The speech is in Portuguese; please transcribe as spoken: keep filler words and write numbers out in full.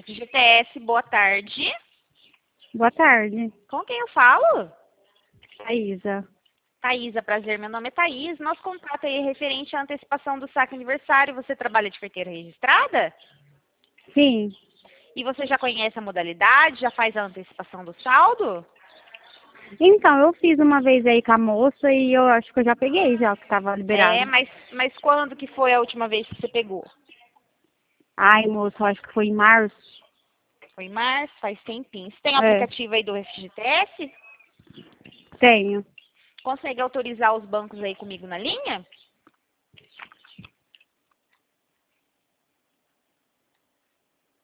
F G T S, boa tarde. Boa tarde, Com quem eu falo? Thaísa. Thaísa, prazer. Meu nome é Thaís. Nosso contato aí é referente à antecipação do saque aniversário. Você trabalha de carteira registrada? Sim, E você já conhece a modalidade? Já faz a antecipação do saldo? então, eu fiz uma vez aí com a moça e eu acho que eu já peguei já, que tava É, liberado. mas, mas quando que foi a última vez que você pegou? Ai, moça, eu acho que foi em março. Foi em março, faz tempinho. Você tem o É, aplicativo aí do F G T S? tenho. Consegue autorizar os bancos aí comigo na linha?